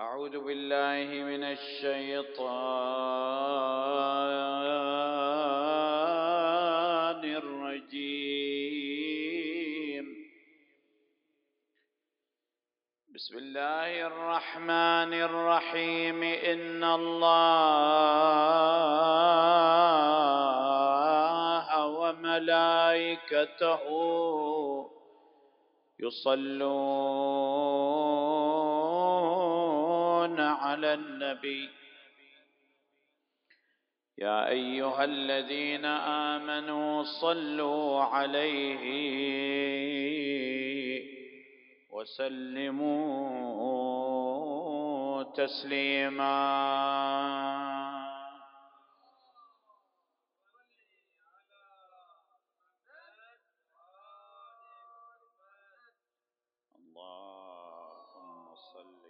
أعوذ بالله من الشيطان الرجيم. بسم الله الرحمن الرحيم. إن الله وملائكته يصلون على النبي يا أيها الذين آمنوا صلوا عليه وسلموا تسليما. اللهم صل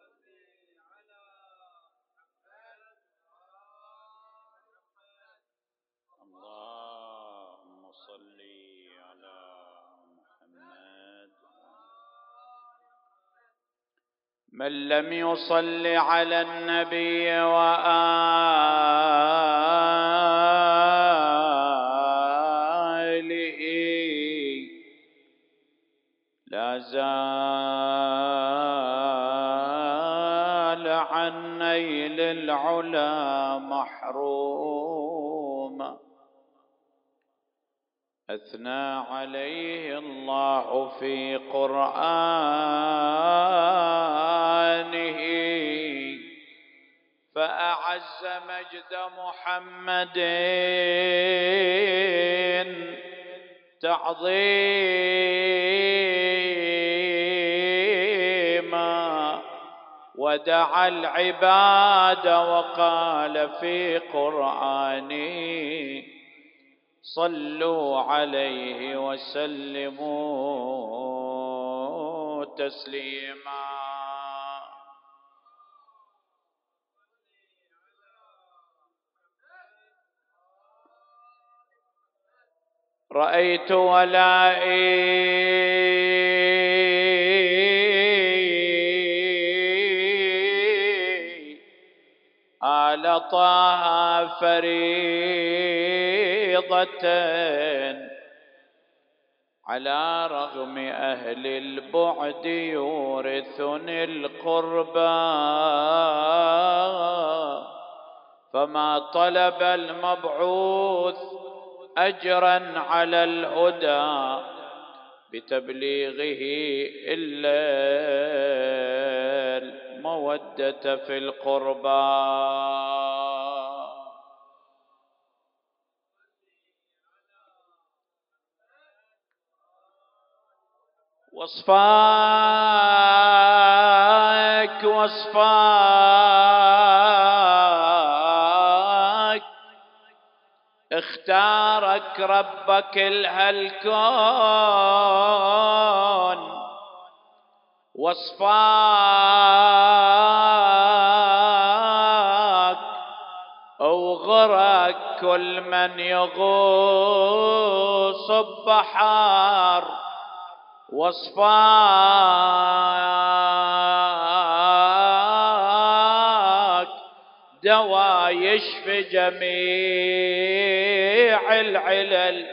اللهم صل على محمد. من لم يصل على النبي وآله لا زال عن نيل العلا محروما. أثنى عليه الله في قرآنه فأعز مجد محمد تعظيما، ودعا العباد وقال في قرآنه صلوا عليه وسلموا تسليما. رأيت ولائي آل طه فريضة على رغم أهل البعد يورثني القربى، فما طلب المبعوث أجرا على الهدى بتبليغه إلا المودة في القربى. وصفاك وصفاك اختارك ربك الهلكون، وصفاك أوغرك كل من يغوص ببحر، وصفاك دوا يشفي جميع العلل،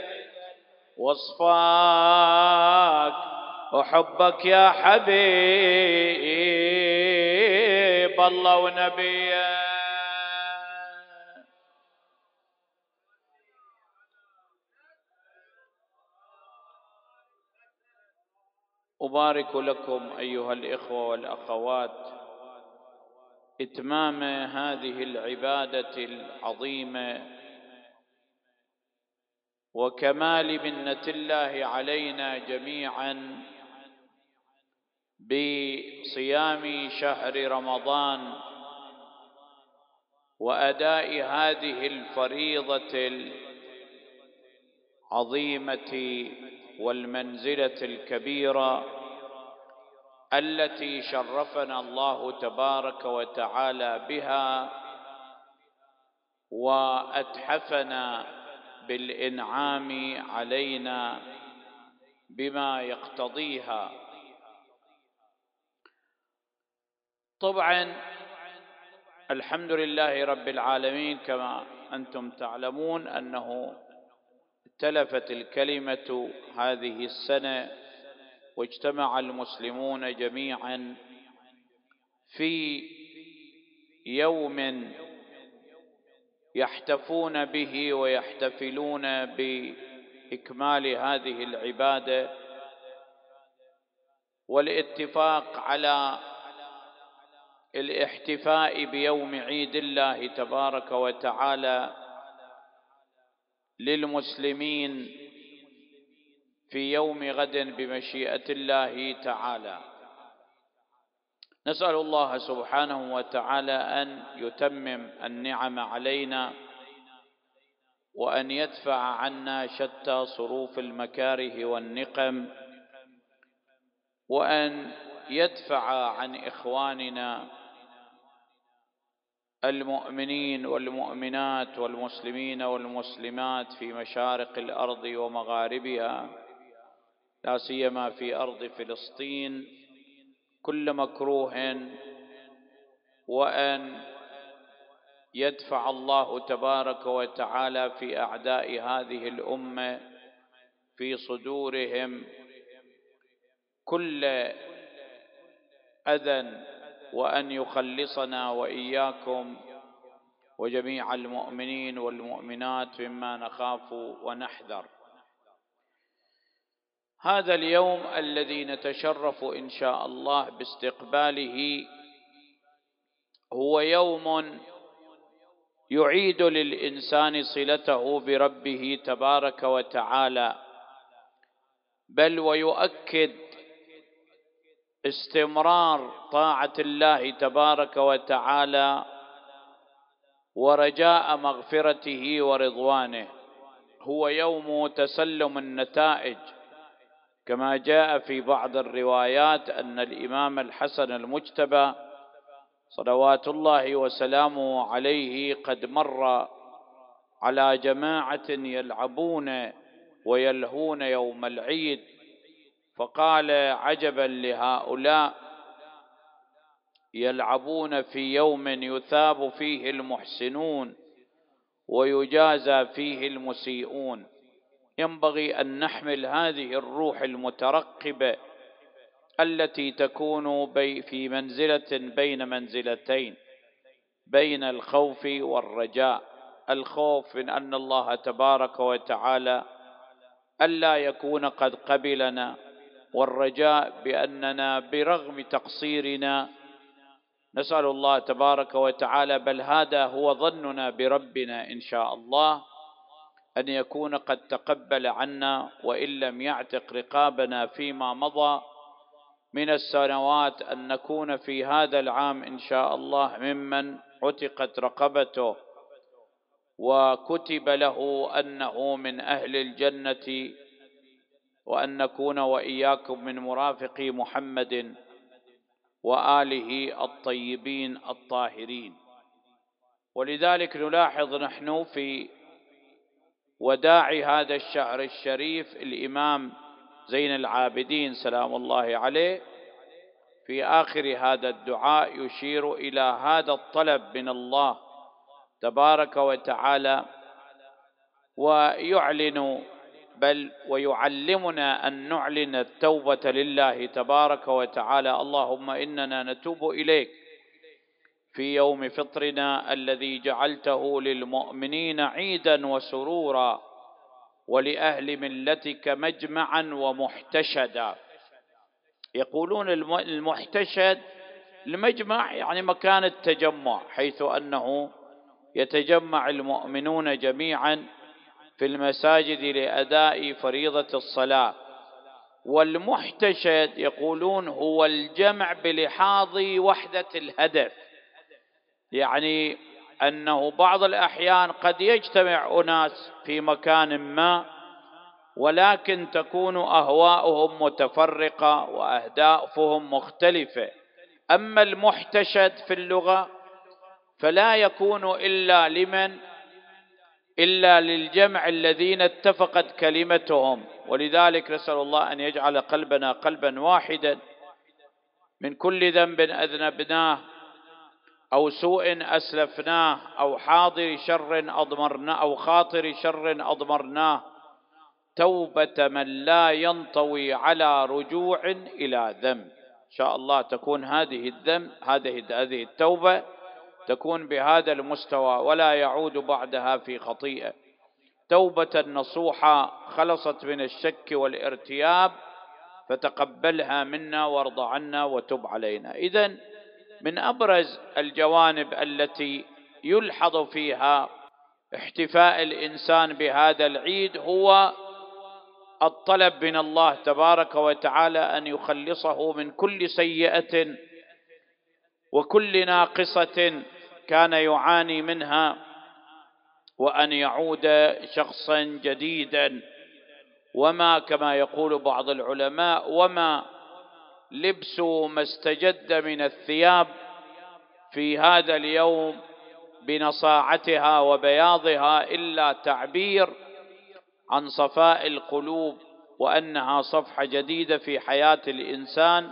وصفاك أحبك يا حبيب الله ونبيه. أبارك لكم أيها الإخوة والأخوات إتمام هذه العبادة العظيمة وكمال منة الله علينا جميعا بصيام شهر رمضان وأداء هذه الفريضة العظيمة والمنزلة الكبيرة التي شرفنا الله تبارك وتعالى بها وأتحفنا بالإنعام علينا بما يقتضيها. طبعا الحمد لله رب العالمين، كما أنتم تعلمون أنه تلفت الكلمة هذه السنة، واجتمع المسلمون جميعا في يوم يحتفون به ويحتفلون بإكمال هذه العبادة، والاتفاق على الاحتفاء بيوم عيد الله تبارك وتعالى للمسلمين في يوم غد بمشيئة الله تعالى. نسأل الله سبحانه وتعالى أن يتمم النعم علينا، وأن يدفع عنا شتى صروف المكاره والنقم، وأن يدفع عن إخواننا المؤمنين والمؤمنات والمسلمين والمسلمات في مشارق الأرض ومغاربها، لا سيما في أرض فلسطين، كل مكروه، وأن يدفع الله تبارك وتعالى في أعداء هذه الأمة في صدورهم كل أذى، وأن يخلصنا وإياكم وجميع المؤمنين والمؤمنات مما نخاف ونحذر. هذا اليوم الذي نتشرف إن شاء الله باستقباله هو يوم يعيد للإنسان صلته بربه تبارك وتعالى، بل ويؤكد استمرار طاعة الله تبارك وتعالى ورجاء مغفرته ورضوانه. هو يوم تسلم النتائج، كما جاء في بعض الروايات أن الإمام الحسن المجتبى صلوات الله وسلامه عليه قد مر على جماعة يلعبون ويلهون يوم العيد، فقال: عجبا لهؤلاء، يلعبون في يوم يثاب فيه المحسنون ويجازى فيه المسيئون. ينبغي أن نحمل هذه الروح المترقبة التي تكون في منزلة بين منزلتين، بين الخوف والرجاء. الخوف من أن الله تبارك وتعالى ألا يكون قد قبلنا، والرجاء بأننا برغم تقصيرنا نسأل الله تبارك وتعالى، بل هذا هو ظننا بربنا إن شاء الله، أن يكون قد تقبل عنا، وإن لم يعتق رقابنا فيما مضى من السنوات، أن نكون في هذا العام إن شاء الله ممن عتقت رقبته وكتب له أنه من أهل الجنة، وأن نكون وإياكم من مرافقي محمد وآله الطيبين الطاهرين. ولذلك نلاحظ نحن في وداع هذا الشهر الشريف الإمام زين العابدين سلام الله عليه في آخر هذا الدعاء يشير إلى هذا الطلب من الله تبارك وتعالى، ويعلن بل ويعلمنا أن نعلن التوبة لله تبارك وتعالى. اللهم إننا نتوب إليك في يوم فطرنا الذي جعلته للمؤمنين عيدا وسرورا، ولأهل ملتك مجمعا ومحتشدا. يقولون المحتشد المجمع يعني مكان التجمع، حيث أنه يتجمع المؤمنون جميعا في المساجد لأداء فريضة الصلاة. والمحتشد يقولون هو الجمع بلحاظ وحدة الهدف، يعني أنه بعض الأحيان قد يجتمع أناس في مكان ما، ولكن تكون أهواؤهم متفرقة وأهدافهم مختلفة. أما المحتشد في اللغة فلا يكون إلا للجمع الذين اتفقت كلمتهم. ولذلك نسأل الله أن يجعل قلبنا قلبا واحدا من كل ذنب أذنبناه أو سوء أسلفناه أو حاضر شر أضمرناه أو خاطر شر أضمرناه، توبة من لا ينطوي على رجوع إلى ذنب. إن شاء الله تكون هذه التوبة تكون بهذا المستوى ولا يعود بعدها في خطيئة. توبة نصوحة خلصت من الشك والارتياب، فتقبلها منا وارض عنا وتب علينا. إذن من أبرز الجوانب التي يلحظ فيها احتفاء الإنسان بهذا العيد هو الطلب من الله تبارك وتعالى أن يخلصه من كل سيئة وكل ناقصة كان يعاني منها، وأن يعود شخصا جديدا. وما كما يقول بعض العلماء: وما لبس ما استجد من الثياب في هذا اليوم بنصاعتها وبياضها إلا تعبير عن صفاء القلوب، وأنها صفحة جديدة في حياة الإنسان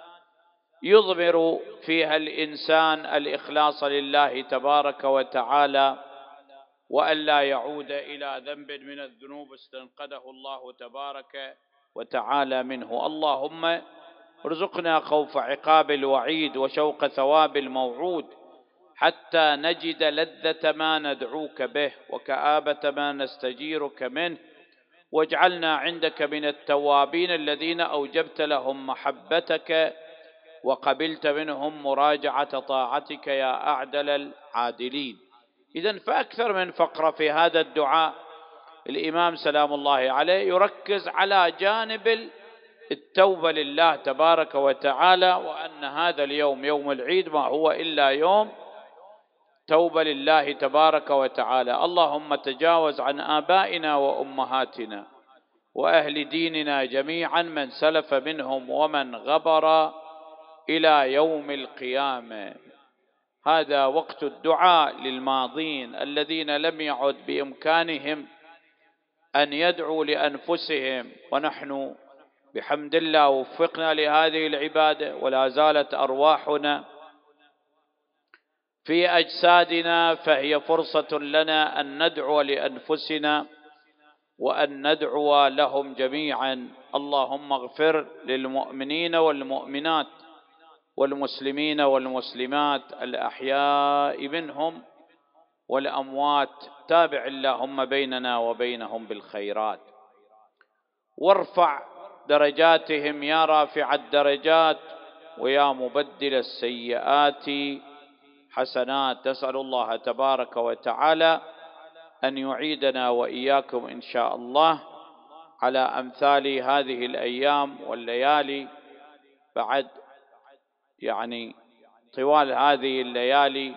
يضمر فيها الإنسان الإخلاص لله تبارك وتعالى، وأن لا يعود إلى ذنب من الذنوب استنقذه الله تبارك وتعالى منه. اللهم ارزقنا خوف عقاب الوعيد وشوق ثواب الموعود، حتى نجد لذة ما ندعوك به وكآبة ما نستجيرك منه، واجعلنا عندك من التوابين الذين أوجبت لهم محبتك وقبلت منهم مراجعة طاعتك يا أعدل العادلين. إذن فأكثر من فقرة في هذا الدعاء الإمام سلام الله عليه يركز على جانب التوبة لله تبارك وتعالى، وأن هذا اليوم يوم العيد ما هو إلا يوم توبة لله تبارك وتعالى. اللهم تجاوز عن آبائنا وأمهاتنا وأهل ديننا جميعا، من سلف منهم ومن غبر إلى يوم القيامة. هذا وقت الدعاء للماضين الذين لم يعد بإمكانهم أن يدعوا لأنفسهم، ونحن بحمد الله وفقنا لهذه العبادة، ولا زالت أرواحنا في أجسادنا، فهي فرصة لنا أن ندعو لأنفسنا وأن ندعو لهم جميعا. اللهم اغفر للمؤمنين والمؤمنات والمسلمين والمسلمات الأحياء منهم والأموات، تابع اللهم بيننا وبينهم بالخيرات، وارفع درجاتهم يا رافع الدرجات ويا مبدل السيئات حسنات. نسأل الله تبارك وتعالى أن يعيدنا وإياكم إن شاء الله على أمثال هذه الأيام والليالي. بعد طوال هذه الليالي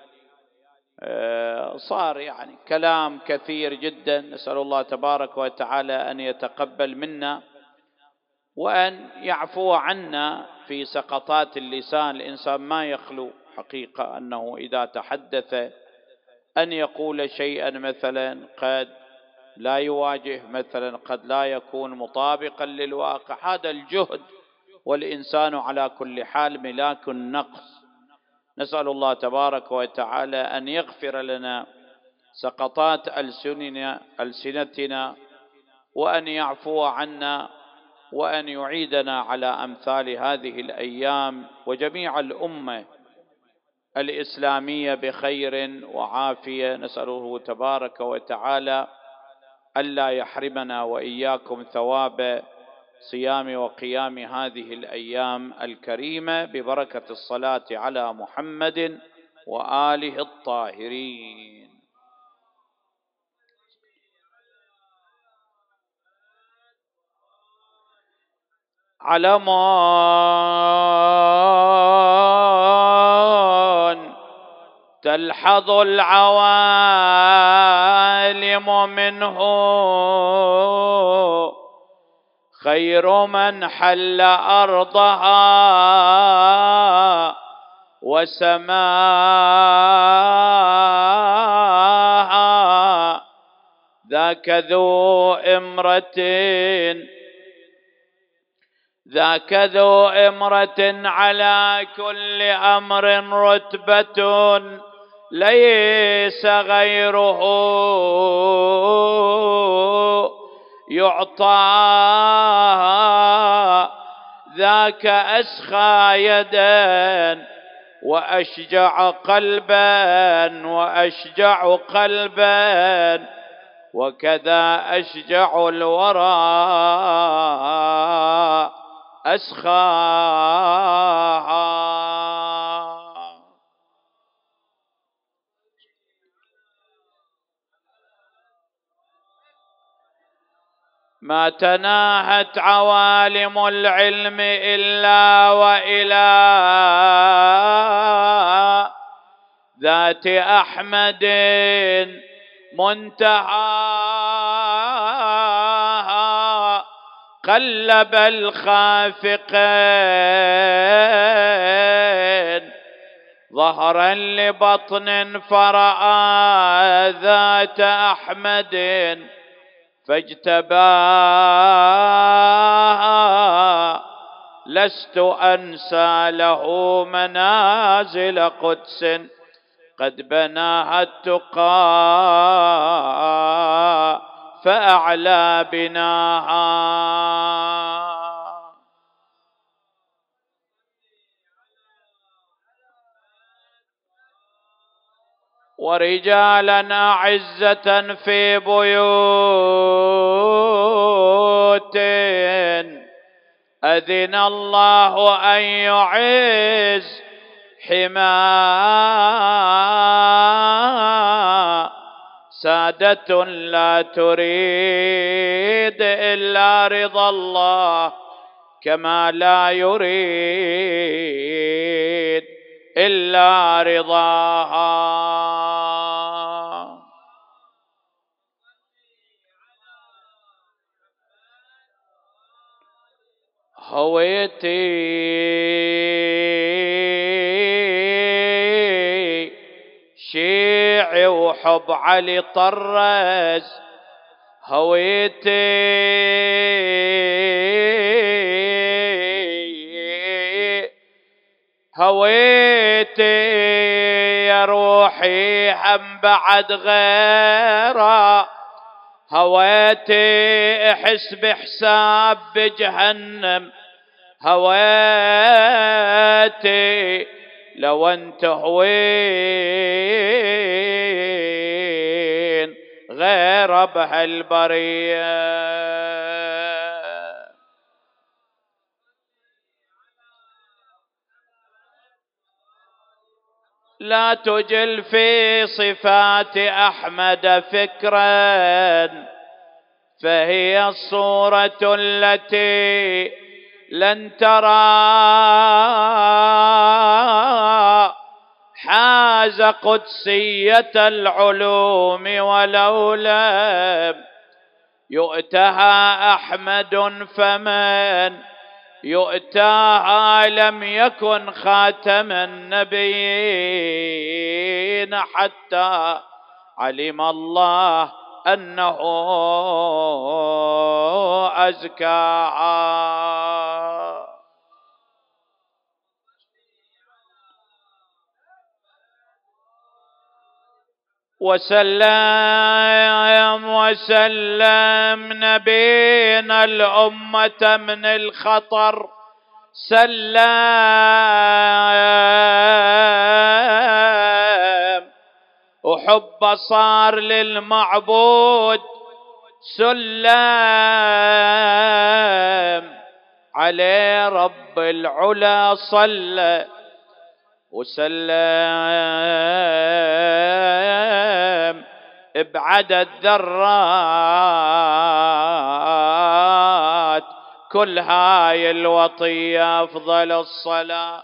صار كلام كثير جدا، نسأل الله تبارك وتعالى أن يتقبل منا وأن يعفو عنا في سقطات اللسان. الإنسان ما يخلو حقيقة أنه إذا تحدث أن يقول شيئا مثلا قد لا يواجه، مثلا قد لا يكون مطابقا للواقع. هذا الجهد، والإنسان على كل حال ملاك النقص. نسأل الله تبارك وتعالى أن يغفر لنا سقطات ألسنتنا، وأن يعفو عنا، وأن يعيدنا على أمثال هذه الأيام، وجميع الأمة الإسلامية بخير وعافية. نسأله تبارك وتعالى ألا يحرمنا وإياكم ثواب صيام وقيام هذه الأيام الكريمة، ببركة الصلاة على محمد وآله الطاهرين. علمان تلحظ العوالم منه، خير من حل أرضها وسماها، ذاك ذو إمرة ذاك ذو إمرة على كل أمر رتبة ليس غيره يعطى. ذاك أسخى يدا وأشجع قلبا وأشجع قلبا، وكذا أشجع الورى أسخاها. ما تناهت عوالم العلم إلا وإلى ذات أحمد منتهاها. قلب الخافقين ظهرا لبطن فرأى ذات أحمد فاجتباها. لست أنسى له منازل قدس قد بناها التقى فأعلى بناها. ورجالا أعزة في بيوت أذن الله أن يعز حما. سادة لا تريد إلا رضا الله كما لا يريد إلا رضاها. هويتي شيعي وحب علي طرز. هويتي هويتي يا روحي هم بعد غيره. هويتي احس بحساب بجهنم. هويتي لو انت هوين غير بهالبريه. لا تجل في صفات أحمد فكرا فهي الصورة التي لن ترى. حاز قدسية العلوم ولو لم يؤتها أحمد فمن يؤتاها لم يكن خاتم النبيين حتى علم الله أنه أزكاها. وسلم نبينا الأمة من الخطر. سلم وحب صار للمعبود سلم. عليه رب العلا صلى وسلم بعدد ذرات كل هاي الوطية أفضل الصلاة.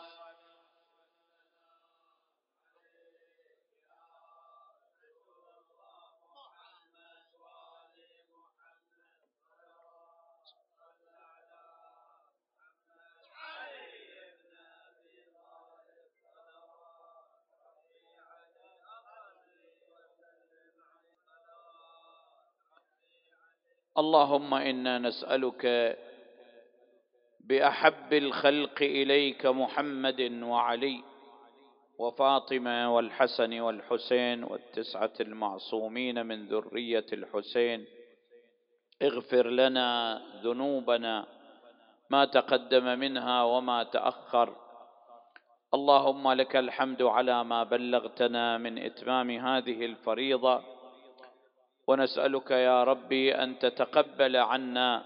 اللهم إنا نسألك بأحب الخلق إليك محمد وعلي وفاطمة والحسن والحسين والتسعة المعصومين من ذرية الحسين. اغفر لنا ذنوبنا ما تقدم منها وما تأخر. اللهم لك الحمد على ما بلغتنا من إتمام هذه الفريضة، ونسألك يا ربي أن تتقبل عنا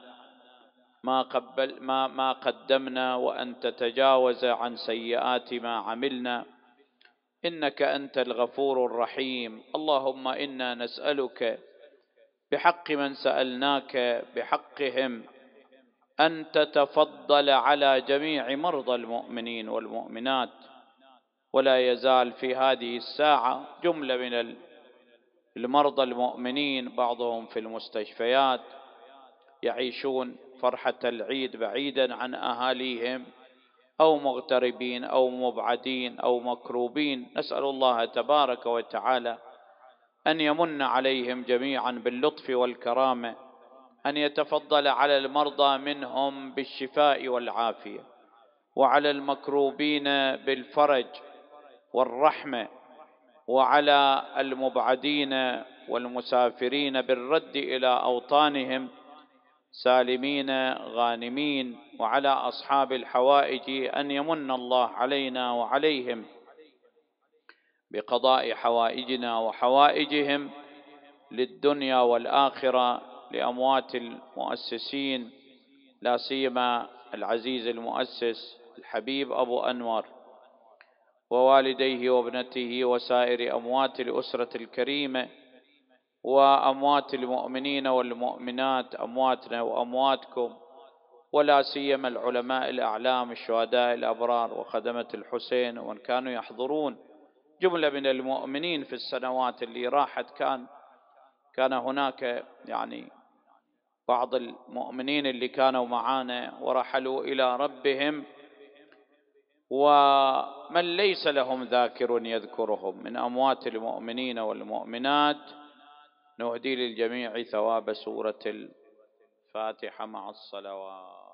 ما قدمنا، وأن تتجاوز عن سيئات ما عملنا، إنك أنت الغفور الرحيم. اللهم إنا نسألك بحق من سألناك بحقهم أن تتفضل على جميع مرضى المؤمنين والمؤمنات. ولا يزال في هذه الساعة جملة من المرضى المؤمنين بعضهم في المستشفيات يعيشون فرحة العيد بعيدا عن أهاليهم، أو مغتربين أو مبعدين أو مكروبين. نسأل الله تبارك وتعالى أن يمن عليهم جميعا باللطف والكرامة، أن يتفضل على المرضى منهم بالشفاء والعافية، وعلى المكروبين بالفرج والرحمة، وعلى المبعدين والمسافرين بالرد إلى أوطانهم سالمين غانمين، وعلى أصحاب الحوائج أن يمن الله علينا وعليهم بقضاء حوائجنا وحوائجهم للدنيا والآخرة. لأموات المؤسسين لا سيما العزيز المؤسس الحبيب أبو أنور ووالديه وابنته وسائر أموات الأسرة الكريمة، وأموات المؤمنين والمؤمنات، أمواتنا وأمواتكم، ولا سيما العلماء الأعلام الشهداء الأبرار وخدمة الحسين ومن كانوا يحضرون، جملة من المؤمنين في السنوات اللي راحت. كان هناك بعض المؤمنين اللي كانوا معانا ورحلوا إلى ربهم، ومن ليس لهم ذاكر يذكرهم من أموات المؤمنين والمؤمنات. نهدي للجميع ثواب سورة الفاتحة مع الصلوات.